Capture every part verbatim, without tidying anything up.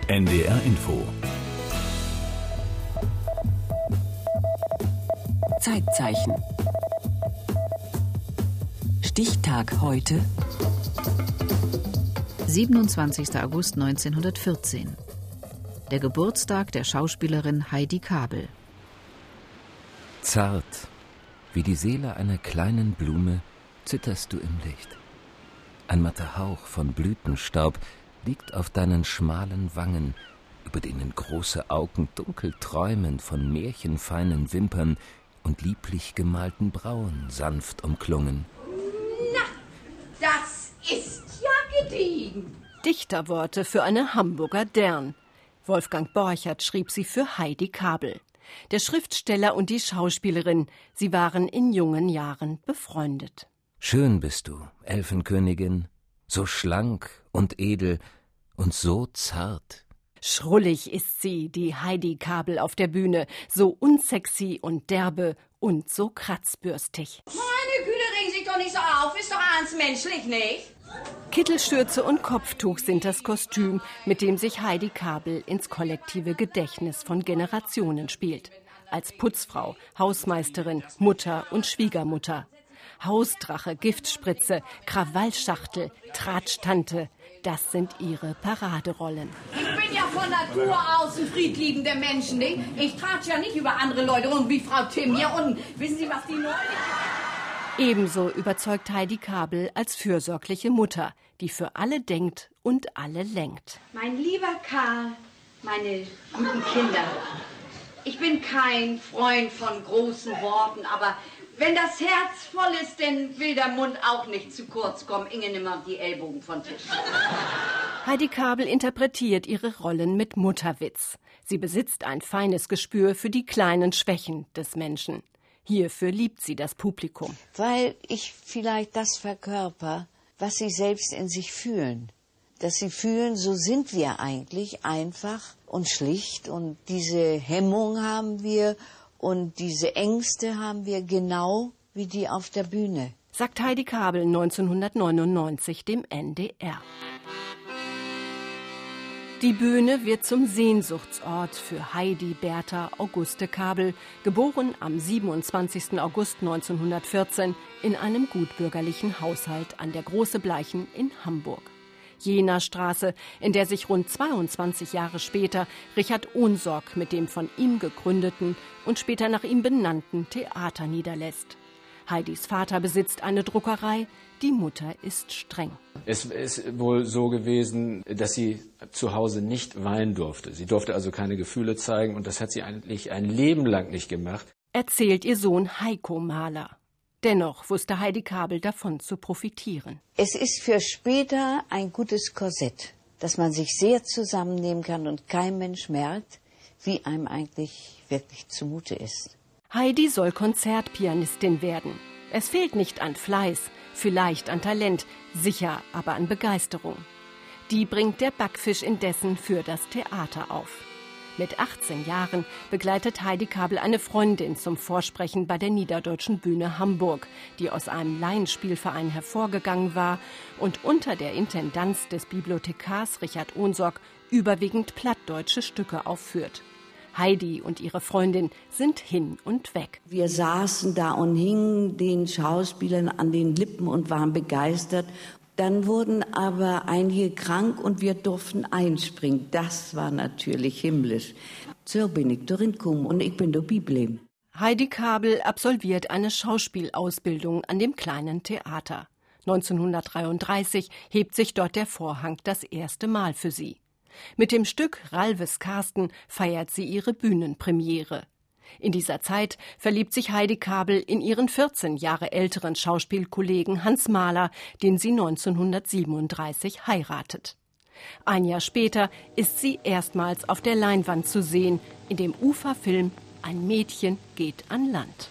N D R Info. Zeitzeichen. Stichtag heute. siebenundzwanzigster August neunzehnhundertvierzehn. Der Geburtstag der Schauspielerin Heidi Kabel. Zart, wie die Seele einer kleinen Blume, zitterst du im Licht. Ein matter Hauch von Blütenstaub liegt auf deinen schmalen Wangen, über denen große Augen dunkel träumen von märchenfeinen Wimpern und lieblich gemalten Brauen sanft umklungen. Na, das ist ja gediegen. Dichterworte für eine Hamburger Dern. Wolfgang Borchert schrieb sie für Heidi Kabel. Der Schriftsteller und die Schauspielerin, sie waren in jungen Jahren befreundet. Schön bist du, Elfenkönigin, so schlank und edel und so zart. Schrullig ist sie, die Heidi Kabel auf der Bühne, so unsexy und derbe und so kratzbürstig. Meine Güte, regen sich doch nicht so auf, ist doch alles menschlich, nicht? Kittelschürze und Kopftuch sind das Kostüm, mit dem sich Heidi Kabel ins kollektive Gedächtnis von Generationen spielt. Als Putzfrau, Hausmeisterin, Mutter und Schwiegermutter. Hausdrache, Giftspritze, Krawallschachtel, Tratsch-Tante, das sind ihre Paraderollen. Ich bin ja von Natur aus ein friedliebender Mensch, nicht? Ich tratsch ja nicht über andere Leute rum wie Frau Timm hier unten. Wissen Sie, was die neulich... Ebenso überzeugt Heidi Kabel als fürsorgliche Mutter, die für alle denkt und alle lenkt. Mein lieber Karl, meine guten Kinder, ich bin kein Freund von großen Worten, aber wenn das Herz voll ist, dann will der Mund auch nicht zu kurz kommen. Inge, nimm mal die Ellbogen von Tisch. Heidi Kabel interpretiert ihre Rollen mit Mutterwitz. Sie besitzt ein feines Gespür für die kleinen Schwächen des Menschen. Hierfür liebt sie das Publikum. Weil ich vielleicht das verkörper, was sie selbst in sich fühlen. Dass sie fühlen, so sind wir eigentlich, einfach und schlicht. Und diese Hemmung haben wir und diese Ängste haben wir genau wie die auf der Bühne. Sagt Heidi Kabel neunzehnhundertneunundneunzig dem N D R. Die Bühne wird zum Sehnsuchtsort für Heidi Bertha Auguste Kabel, geboren am siebenundzwanzigsten August neunzehnhundertvierzehn in einem gutbürgerlichen Haushalt an der Große Bleichen in Hamburg. Jener Straße, in der sich rund zweiundzwanzig Jahre später Richard Ohnsorg mit dem von ihm gegründeten und später nach ihm benannten Theater niederlässt. Heidis Vater besitzt eine Druckerei, die Mutter ist streng. Es ist wohl so gewesen, dass sie zu Hause nicht weinen durfte. Sie durfte also keine Gefühle zeigen und das hat sie eigentlich ein Leben lang nicht gemacht. Erzählt ihr Sohn Heiko Mahler. Dennoch wusste Heidi Kabel davon zu profitieren. Es ist für später ein gutes Korsett, dass man sich sehr zusammennehmen kann und kein Mensch merkt, wie einem eigentlich wirklich zumute ist. Heidi soll Konzertpianistin werden. Es fehlt nicht an Fleiß, vielleicht an Talent, sicher aber an Begeisterung. Die bringt der Backfisch indessen für das Theater auf. Mit achtzehn Jahren begleitet Heidi Kabel eine Freundin zum Vorsprechen bei der Niederdeutschen Bühne Hamburg, die aus einem Laienspielverein hervorgegangen war und unter der Intendanz des Bibliothekars Richard Ohnsorg überwiegend plattdeutsche Stücke aufführt. Heidi und ihre Freundin sind hin und weg. Wir saßen da und hingen den Schauspielern an den Lippen und waren begeistert. Dann wurden aber einige krank und wir durften einspringen. Das war natürlich himmlisch. So bin ich darin gekommen und ich bin da geblieben. Heidi Kabel absolviert eine Schauspielausbildung an dem kleinen Theater. neunzehnhundertdreiunddreißig hebt sich dort der Vorhang das erste Mal für sie. Mit dem Stück Ralves Karsten feiert sie ihre Bühnenpremiere. In dieser Zeit verliebt sich Heidi Kabel in ihren vierzehn Jahre älteren Schauspielkollegen Hans Mahler, den sie neunzehnhundertsiebenunddreißig heiratet. Ein Jahr später ist sie erstmals auf der Leinwand zu sehen, in dem Uferfilm Ein Mädchen geht an Land.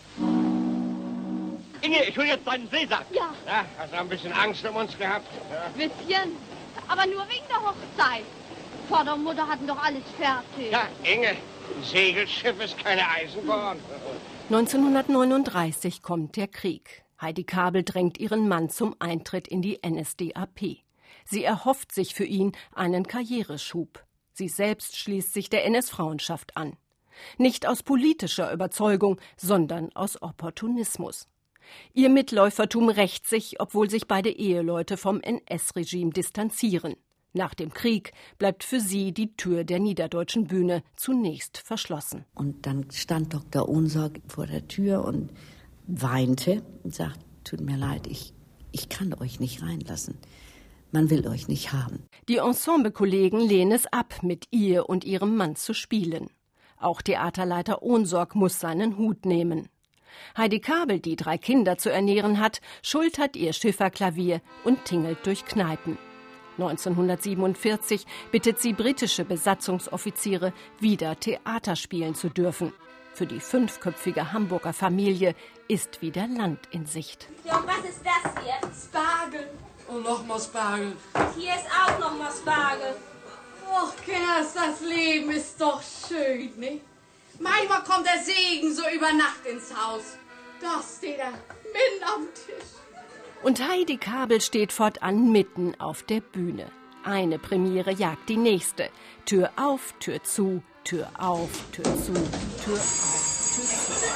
Inge, ich hol jetzt deinen Seesack. Ja. Ja, hast du ein bisschen Angst um uns gehabt? Ja. Bisschen, aber nur wegen der Hochzeit. Vater und Mutter hatten doch alles fertig. Ja, Inge, ein Segelschiff ist keine Eisenbahn. neunzehnhundertneununddreißig kommt der Krieg. Heidi Kabel drängt ihren Mann zum Eintritt in die N S D A P. Sie erhofft sich für ihn einen Karriereschub. Sie selbst schließt sich der N S-Frauenschaft an. Nicht aus politischer Überzeugung, sondern aus Opportunismus. Ihr Mitläufertum rächt sich, obwohl sich beide Eheleute vom N S-Regime distanzieren. Nach dem Krieg bleibt für sie die Tür der Niederdeutschen Bühne zunächst verschlossen. Und dann stand Doktor Ohnsorg vor der Tür und weinte und sagte, tut mir leid, ich, ich kann euch nicht reinlassen. Man will euch nicht haben. Die Ensemblekollegen lehnen es ab, mit ihr und ihrem Mann zu spielen. Auch Theaterleiter Ohnsorg muss seinen Hut nehmen. Heidi Kabel, die drei Kinder zu ernähren hat, schultert ihr Schifferklavier und tingelt durch Kneipen. neunzehnhundertsiebenundvierzig bittet sie britische Besatzungsoffiziere, wieder Theater spielen zu dürfen. Für die fünfköpfige Hamburger Familie ist wieder Land in Sicht. Ja, und was ist das hier? Spargel. Und nochmal Spargel. Hier ist auch noch mal Spargel. Och, Kinders, das Leben ist doch schön, ne? Manchmal kommt der Segen so über Nacht ins Haus. Da steht er mitten am Tisch. Und Heidi Kabel steht fortan mitten auf der Bühne. Eine Premiere jagt die nächste. Tür auf, Tür zu, Tür auf, Tür zu, Tür auf, Tür zu.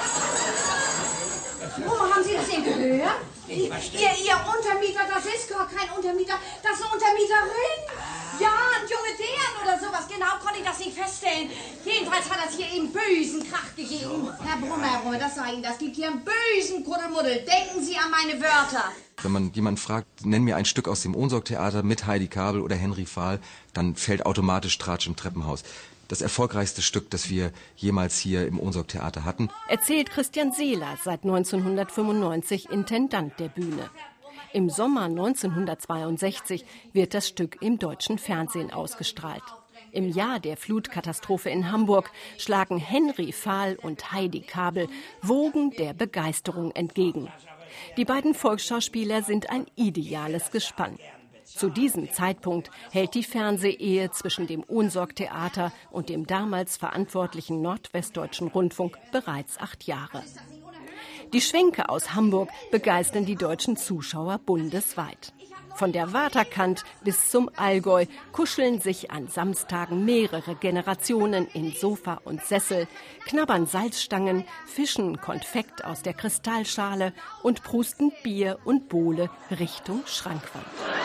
Oh, haben Sie das denn gehört? Ihr, ihr Untermieter, das ist gar kein Untermieter, das ist eine Untermieterin. Ja, ein junge Deren oder sowas, genau konnte ich das nicht feststellen. Jedenfalls hat das hier eben bösen Krach gegeben. Herr Brummer, Herr Brummer, das sage ich Ihnen, das gibt hier einen bösen Kuddelmuddel. Denken Sie an meine Wörter. Wenn man jemanden fragt, nenn mir ein Stück aus dem Ohnsorg-Theater mit Heidi Kabel oder Henry Fahl, dann fällt automatisch Tratsch im Treppenhaus. Das erfolgreichste Stück, das wir jemals hier im Ohnsorg-Theater hatten. Erzählt Christian Seeler, seit neunzehnhundertfünfundneunzig Intendant der Bühne. Im Sommer neunzehnhundertzweiundsechzig wird das Stück im deutschen Fernsehen ausgestrahlt. Im Jahr der Flutkatastrophe in Hamburg schlagen Henry Fahl und Heidi Kabel Wogen der Begeisterung entgegen. Die beiden Volksschauspieler sind ein ideales Gespann. Zu diesem Zeitpunkt hält die Fernsehehe zwischen dem Ohnsorg-Theater und dem damals verantwortlichen Nordwestdeutschen Rundfunk bereits acht Jahre. Die Schwänke aus Hamburg begeistern die deutschen Zuschauer bundesweit. Von der Waterkant bis zum Allgäu kuscheln sich an Samstagen mehrere Generationen in Sofa und Sessel, knabbern Salzstangen, fischen Konfekt aus der Kristallschale und prusten Bier und Bowle Richtung Schrankwand.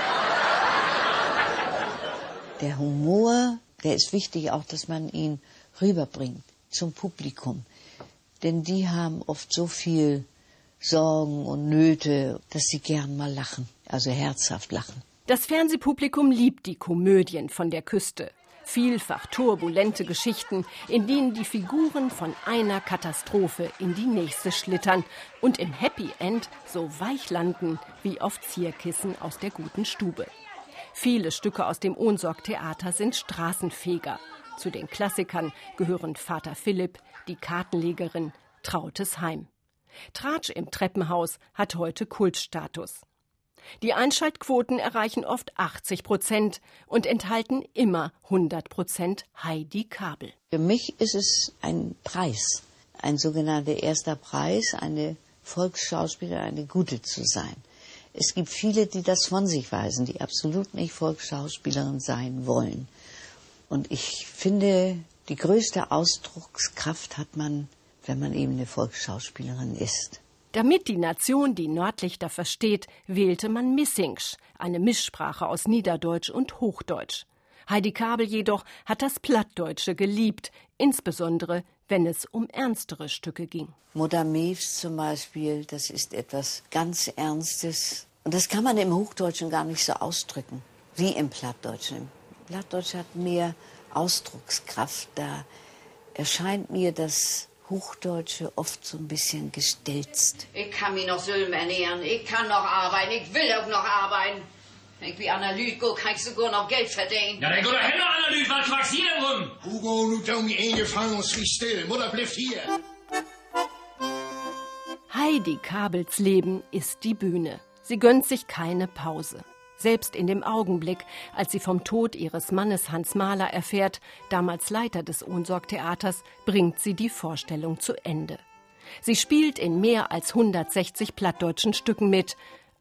Der Humor, der ist wichtig auch, dass man ihn rüberbringt zum Publikum. Denn die haben oft so viel Sorgen und Nöte, dass sie gern mal lachen, also herzhaft lachen. Das Fernsehpublikum liebt die Komödien von der Küste. Vielfach turbulente Geschichten, in denen die Figuren von einer Katastrophe in die nächste schlittern und im Happy End so weich landen wie auf Zierkissen aus der guten Stube. Viele Stücke aus dem Ohnsorg-Theater sind Straßenfeger. Zu den Klassikern gehören Vater Philipp, die Kartenlegerin, Trautes Heim. Tratsch im Treppenhaus hat heute Kultstatus. Die Einschaltquoten erreichen oft achtzig Prozent und enthalten immer hundert Prozent Heidi Kabel. Für mich ist es ein Preis, ein sogenannter erster Preis, eine Volksschauspielerin, eine Gute zu sein. Es gibt viele, die das von sich weisen, die absolut nicht Volksschauspielerin sein wollen. Und ich finde, die größte Ausdruckskraft hat man, wenn man eben eine Volksschauspielerin ist. Damit die Nation die Nordlichter versteht, wählte man Missingsch, eine Mischsprache aus Niederdeutsch und Hochdeutsch. Heidi Kabel jedoch hat das Plattdeutsche geliebt, insbesondere wenn es um ernstere Stücke ging. Mutter Mews zum Beispiel, das ist etwas ganz Ernstes. Und das kann man im Hochdeutschen gar nicht so ausdrücken, wie im Plattdeutschen. Im Plattdeutsch hat mehr Ausdruckskraft. Da erscheint mir das Hochdeutsche oft so ein bisschen gestelzt. Ich kann mich noch Sülm ernähren, ich kann noch arbeiten, ich will auch noch arbeiten. Ich bin Analyt, kann ich sogar noch Geld verdienen. Ja, dann geh doch hin, Analyt, was quackst du denn rum? Hugo, nu tau mich eingefangen und schrie still. Mutter bleibt hier. Heidi Kabels Leben ist die Bühne. Sie gönnt sich keine Pause. Selbst in dem Augenblick, als sie vom Tod ihres Mannes Hans Mahler erfährt, damals Leiter des Ohnsorg-Theaters, bringt sie die Vorstellung zu Ende. Sie spielt in mehr als hundertsechzig plattdeutschen Stücken mit,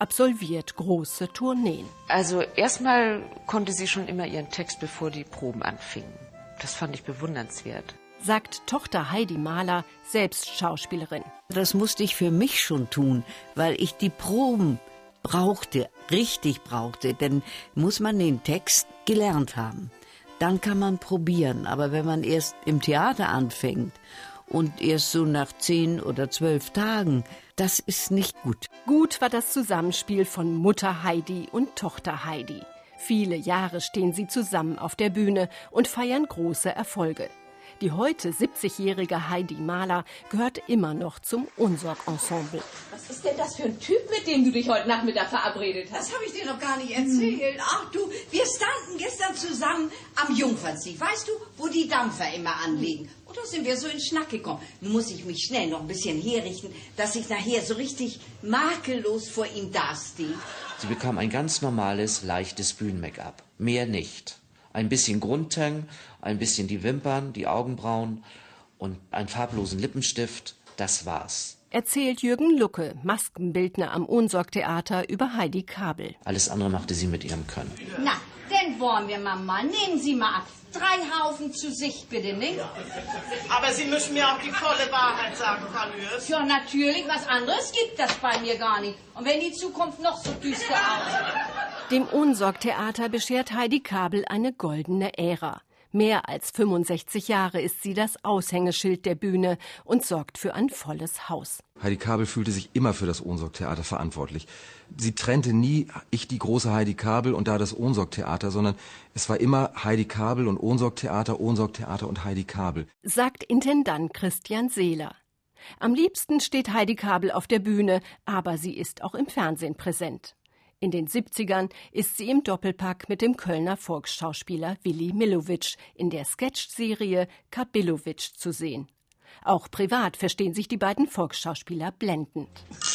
absolviert große Tourneen. Also erstmal konnte sie schon immer ihren Text, bevor die Proben anfingen. Das fand ich bewundernswert. Sagt Tochter Heidi Mahler, selbst Schauspielerin. Das musste ich für mich schon tun, weil ich die Proben brauchte, richtig brauchte. Denn muss man den Text gelernt haben. Dann kann man probieren. Aber wenn man erst im Theater anfängt und erst so nach zehn oder zwölf Tagen, das ist nicht gut. Gut war das Zusammenspiel von Mutter Heidi und Tochter Heidi. Viele Jahre stehen sie zusammen auf der Bühne und feiern große Erfolge. Die heute siebzigjährige Heidi Mahler gehört immer noch zum Unsorg-Ensemble. Was ist denn das für ein Typ, mit dem du dich heute Nachmittag verabredet hast? Das habe ich dir noch gar nicht erzählt. Ach du, wir standen gestern zusammen am Jungfernsee. Weißt du, wo die Dampfer immer anlegen? Und da sind wir so in Schnack gekommen. Nun muss ich mich schnell noch ein bisschen herrichten, dass ich nachher so richtig makellos vor ihm dastehe. Sie bekam ein ganz normales, leichtes Bühnen-Make-up. Mehr nicht. Ein bisschen Grundtang, ein bisschen die Wimpern, die Augenbrauen und einen farblosen Lippenstift. Das war's. Erzählt Jürgen Lucke, Maskenbildner am Unsorg-Theater, über Heidi Kabel. Alles andere machte sie mit ihrem Können. Na, denn wollen wir, Mama. Nehmen Sie mal ab. Drei Haufen zu sich, bitte, nicht? Aber Sie müssen mir auch die volle Wahrheit sagen, Frau Lürs. Ja, natürlich. Was anderes gibt das bei mir gar nicht. Und wenn die Zukunft noch so düster aussieht. Dem Unsorg-Theater beschert Heidi Kabel eine goldene Ära. Mehr als fünfundsechzig Jahre ist sie das Aushängeschild der Bühne und sorgt für ein volles Haus. Heidi Kabel fühlte sich immer für das Unsorg-Theater verantwortlich. Sie trennte nie ich die große Heidi Kabel und da das Unsorg-Theater, sondern es war immer Heidi Kabel und Unsorg-Theater, Unsorg-Theater und Heidi Kabel. Sagt Intendant Christian Seeler. Am liebsten steht Heidi Kabel auf der Bühne, aber sie ist auch im Fernsehen präsent. In den siebzigern ist sie im Doppelpack mit dem Kölner Volksschauspieler Willi Millowitsch in der Sketch-Serie Kabillowitsch zu sehen. Auch privat verstehen sich die beiden Volksschauspieler blendend.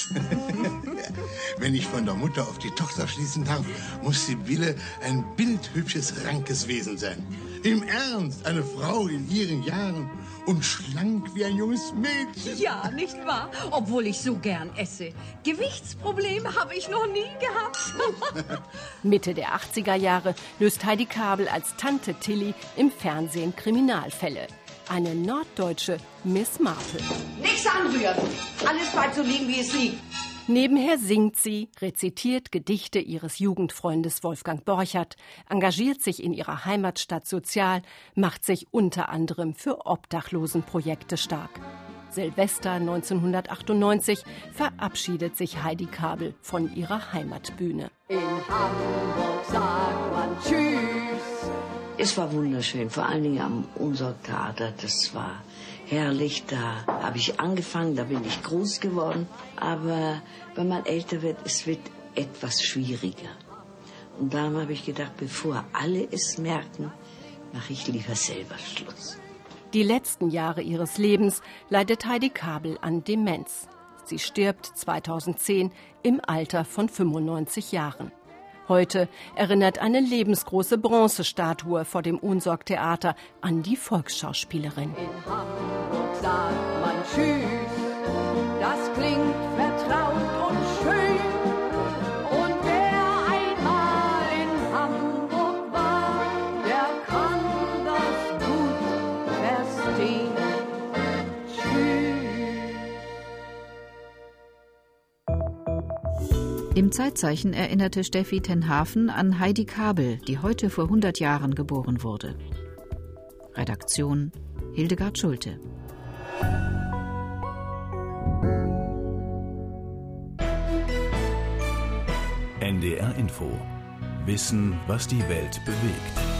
Wenn ich von der Mutter auf die Tochter schließen darf, muss Sibylle ein bildhübsches, rankes Wesen sein. Im Ernst, eine Frau in ihren Jahren und schlank wie ein junges Mädchen. Ja, nicht wahr? Obwohl ich so gern esse. Gewichtsprobleme habe ich noch nie gehabt. Mitte der achtziger Jahre löst Heidi Kabel als Tante Tilly im Fernsehen Kriminalfälle. Eine norddeutsche Miss Marple. Nichts anrühren. Alles bleibt so liegen, wie es liegt. Nebenher singt sie, rezitiert Gedichte ihres Jugendfreundes Wolfgang Borchert, engagiert sich in ihrer Heimatstadt sozial, macht sich unter anderem für Obdachlosenprojekte stark. Silvester neunzehnhundertachtundneunzig verabschiedet sich Heidi Kabel von ihrer Heimatbühne. In Hamburg sagt man Tschüss. Es war wunderschön, vor allen Dingen am Unsorg-Theater. Das war herrlich. Da habe ich angefangen, da bin ich groß geworden. Aber wenn man älter wird, es wird etwas schwieriger. Und darum habe ich gedacht, bevor alle es merken, mache ich lieber selber Schluss. Die letzten Jahre ihres Lebens leidet Heidi Kabel an Demenz. Sie stirbt zweitausendzehn im Alter von fünfundneunzig Jahren. Heute erinnert eine lebensgroße Bronzestatue vor dem Unsorg-Theater an die Volksschauspielerin. In Hamburg sagt man Tschüss, das klingt vertraut und schön. Und wer einmal in Hamburg war, der kann das gut verstehen. Im Zeitzeichen erinnerte Steffi ten Hafen an Heidi Kabel, die heute vor hundert Jahren geboren wurde. Redaktion Hildegard Schulte. N D R Info. Wissen, was die Welt bewegt.